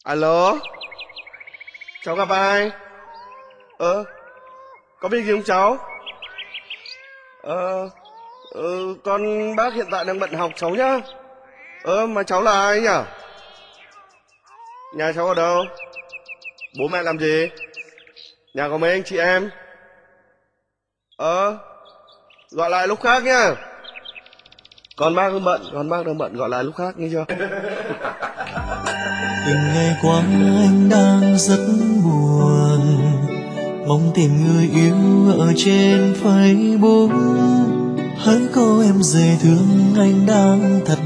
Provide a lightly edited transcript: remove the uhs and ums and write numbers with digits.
Alo, cháu gặp ai? Có việc gì không cháu? Ờ, con bác hiện tại đang bận học cháu nhá. Mà cháu là ai nhỉ? Nhà cháu ở đâu? Bố mẹ làm gì? Nhà có mấy anh chị em? Ờ, gọi lại lúc khác nhá. Con bác đang bận, gọi lại lúc khác nghe chưa? Từng ngày qua anh đang rất buồn, mong tìm người yêu ở trên Facebook. Hỡi cô em dễ thương, anh đang thật